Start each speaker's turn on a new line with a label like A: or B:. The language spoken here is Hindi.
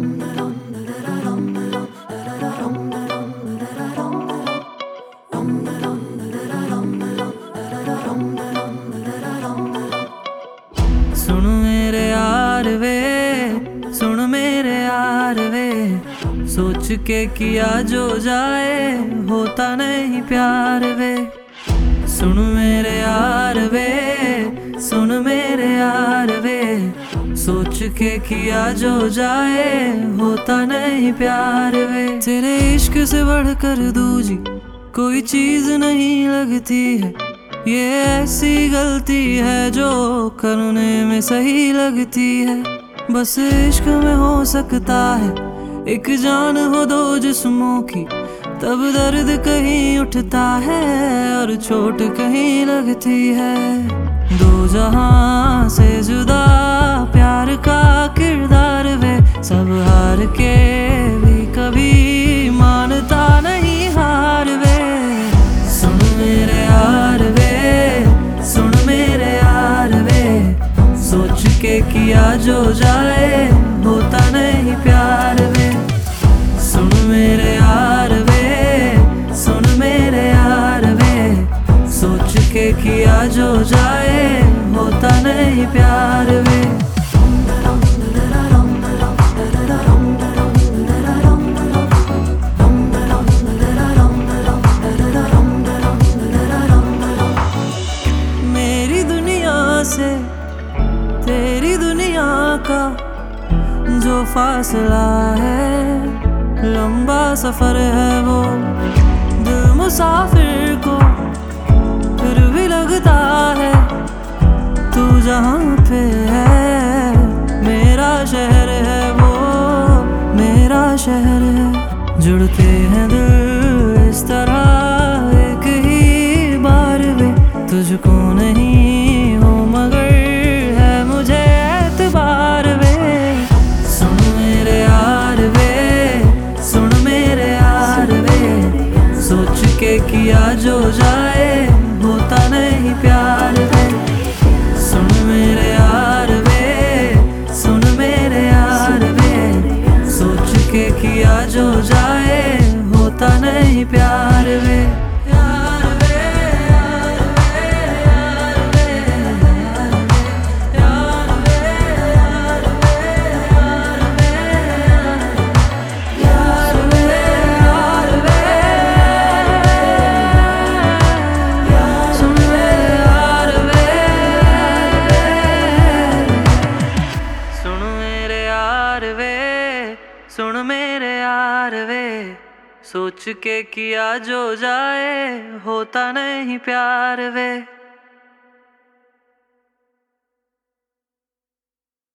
A: सुन मेरे यार वे, सुन मेरे यार वे, सोच के किया जो जाए होता नहीं प्यार वे। सुन मेरे यार वे, सुन मेरे यार वे, सोच के किया जो जाए होता नहीं प्यार वे। तेरे इश्क से बढ़कर दूजी कोई चीज नहीं लगती है, ये ऐसी गलती है जो करने में सही लगती है। बस इश्क में हो सकता है एक जान हो दो जिस्मों की, तब दर्द कहीं उठता है और चोट कहीं लगती है। दो जहां से जुदा प्यार का किरदार वे, सब हार के भी कभी मानता नहीं हार वे। सुन मेरे यार वे, सुन मेरे यार वे, सोच के किया जो जाए होता नहीं प्यार वे। सुन मेरे यार वे, सुन मेरे यार वे, सोच के किया जो जाए होता नहीं प्यार वे। मेरी दुनिया से तेरी दुनिया का जो फासला है, लंबा सफर है वो दिल मुसाफिर को फिर भी लगता है तू जहाँ पे है मेरा शहर है वो, मेरा शहर है। जुड़ते हैं दिल इस तरह एक ही बार वे, तुझको नहीं हो मगर है मुझे एतबार वे। सुन मेरे यार वे, सुन मेरे यार वे, सोच के किया जो जाए होता नहीं प्यार वे। सुन मेरे यार वे, सुन मेरे यार वे, सोच के किया जो जाए होता नहीं प्यार वे। सुन मेरे यार वे, सोच के किया जो जाए होता नहीं प्यार वे।